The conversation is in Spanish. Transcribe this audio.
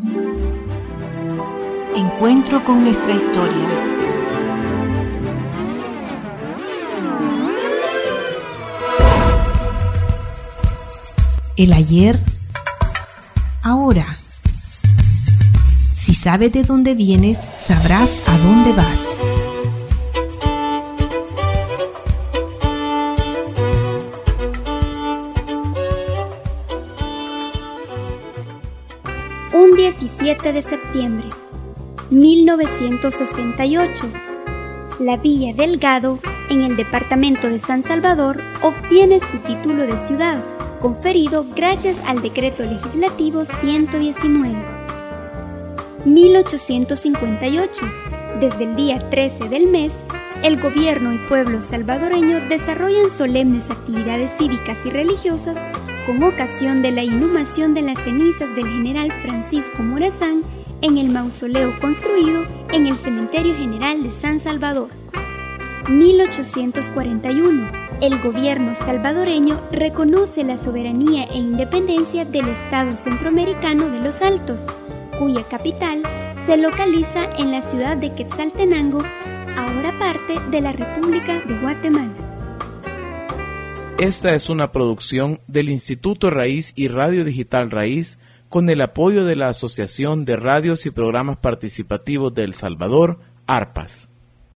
Encuentro con nuestra historia. El ayer, ahora. Si sabes de dónde vienes, sabrás a dónde vas. Un 17 de septiembre, 1968, la Villa Delgado, en el departamento de San Salvador, obtiene su título de ciudad, conferido gracias al Decreto Legislativo 119. 1858, desde el día 13 del mes, el gobierno y pueblo salvadoreño desarrollan solemnes actividades cívicas y religiosas con ocasión de la inhumación de las cenizas del general Francisco Morazán en el mausoleo construido en el Cementerio General de San Salvador. 1841. El gobierno salvadoreño reconoce la soberanía e independencia del Estado Centroamericano de los Altos, cuya capital se localiza en la ciudad de Quetzaltenango, ahora parte de la República de Guatemala. Esta es una producción del Instituto Raíz y Radio Digital Raíz con el apoyo de la Asociación de Radios y Programas Participativos de El Salvador, ARPAS.